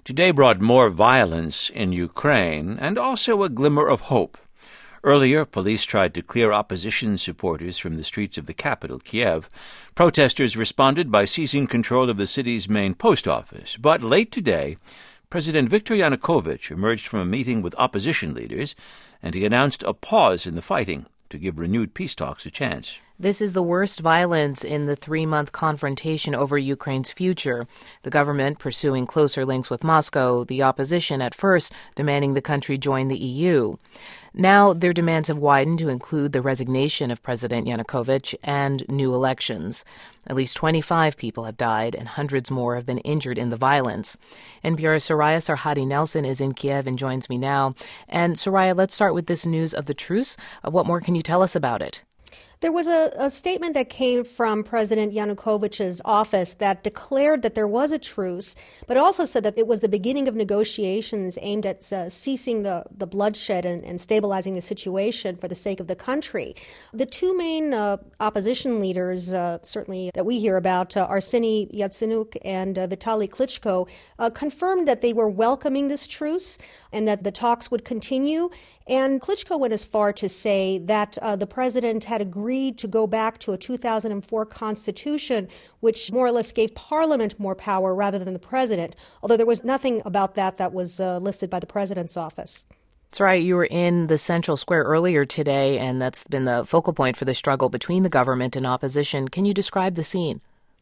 Today brought more violence in Ukraine and also a glimmer of hope. Earlier, police tried to clear opposition supporters from the streets of the capital, Kiev. Protesters responded by seizing control of the city's main post office. But late today, President Viktor Yanukovych emerged from a meeting with opposition leaders, and he announced a pause in the fighting to give renewed peace talks a chance. This is the worst violence in the 3-month confrontation over Ukraine's future. The government pursuing closer links with Moscow, the opposition at first demanding the country join the EU. Now their demands have widened to include the resignation of President Yanukovych and new elections. At least 25 people have died and hundreds more have been injured in the violence. NPR's Soraya Sarhadi-Nelson is in Kiev and joins me now. And Soraya, let's start with this news of the truce. What more can you tell us about it? There was a statement that came from President Yanukovych's office that declared that there was a truce, but also said that it was the beginning of negotiations aimed at ceasing the bloodshed and stabilizing the situation for the sake of the country. The two main opposition leaders, certainly that we hear about, Arseniy Yatsenyuk and Vitaly Klitschko, confirmed that they were welcoming this truce and that the talks would continue. And Klitschko went as far to say that the president had agreed to go back to a 2004 constitution, which more or less gave parliament more power rather than the president, although there was nothing about that was listed by the president's office. That's right. You were in the Central Square earlier today, and that's been the focal point for the struggle between the government and opposition. Can you describe the scene?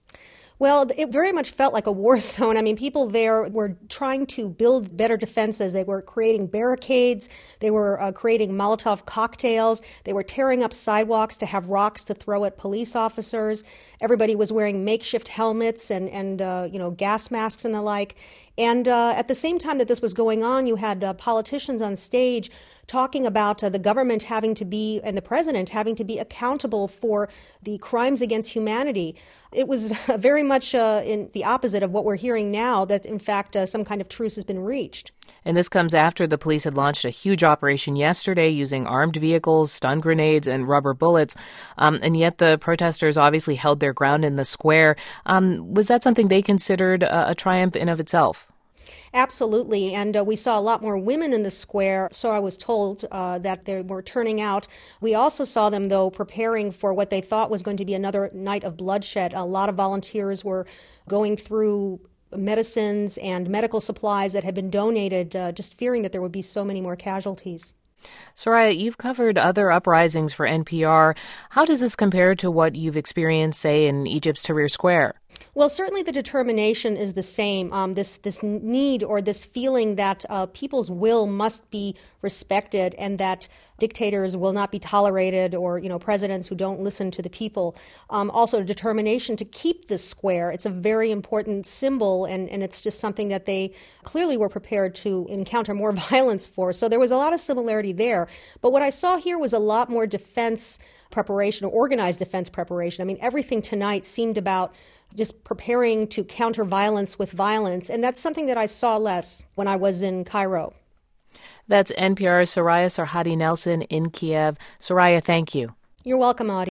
Well, it very much felt like a war zone. I mean, people there were trying to build better defenses. They were creating barricades. They were creating Molotov cocktails. They were tearing up sidewalks to have rocks to throw at police officers. Everybody was wearing makeshift helmets and gas masks and the like. And at the same time that this was going on, you had politicians on stage talking about the government having to be, and the president having to be accountable for the crimes against humanity. It was very much in the opposite of what we're hearing now, that in fact some kind of truce has been reached. And this comes after the police had launched a huge operation yesterday using armed vehicles, stun grenades, and rubber bullets. And yet the protesters obviously held their ground in the square. Was that something they considered a triumph in of itself? Absolutely, and we saw a lot more women in the square, so I was told that they were turning out. We also saw them, though, preparing for what they thought was going to be another night of bloodshed. A lot of volunteers were going through medicines and medical supplies that had been donated, just fearing that there would be so many more casualties. Soraya, you've covered other uprisings for NPR. How does this compare to what you've experienced, say, in Egypt's Tahrir Square? Well, certainly the determination is the same. This need or this feeling that people's will must be respected and that dictators will not be tolerated, or presidents who don't listen to the people. Also, determination to keep this square. It's a very important symbol, and it's just something that they clearly were prepared to encounter more violence for. So there was a lot of similarity there. But what I saw here was a lot more defense preparation, or organized defense preparation. I mean, everything tonight seemed about just preparing to counter violence with violence, and that's something that I saw less when I was in Cairo. That's NPR's Soraya Sarhadi-Nelson in Kiev. Soraya, thank you. You're welcome, Audie.